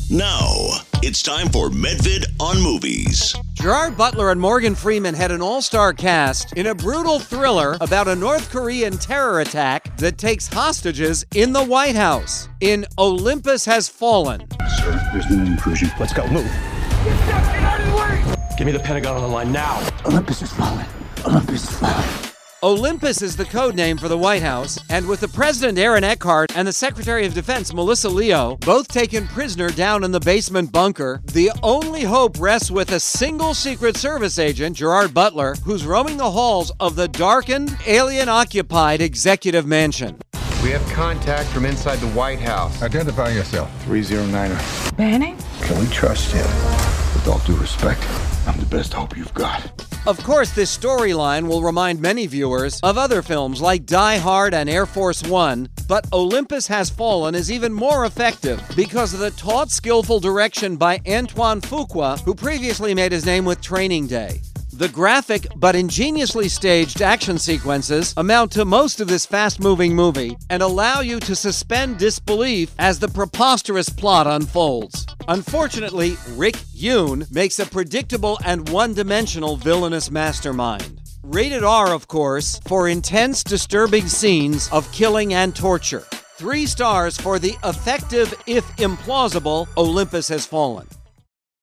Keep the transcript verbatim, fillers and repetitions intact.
Now, it's time for Medvid on Movies. Gerard Butler and Morgan Freeman had an all-star cast in a brutal thriller about a North Korean terror attack that takes hostages in the White House. In Olympus Has Fallen. Sir, there's been an intrusion. Let's go, move. Get down, get out of the way! Give me the Pentagon on the line now. Olympus has fallen. Olympus has fallen. Olympus is the code name for the White House, and with the President Aaron Eckhart and the Secretary of Defense Melissa Leo both taken prisoner down in the basement bunker, the only hope rests with a single Secret Service agent, Gerard Butler, who's roaming the halls of the darkened, alien-occupied executive mansion. We have contact from inside the White House. Identify yourself. three oh niner. Banning? Can we trust him? With all due respect, I'm the best hope you've got. Of course, this storyline will remind many viewers of other films like Die Hard and Air Force One, but Olympus Has Fallen is even more effective because of the taut, skillful direction by Antoine Fuqua, who previously made his name with Training Day. The graphic but ingeniously staged action sequences amount to most of this fast-moving movie and allow you to suspend disbelief as the preposterous plot unfolds. Unfortunately, Rick Yoon makes a predictable and one-dimensional villainous mastermind. Rated R, of course, for intense, disturbing scenes of killing and torture. Three stars for the effective, if implausible, Olympus Has Fallen.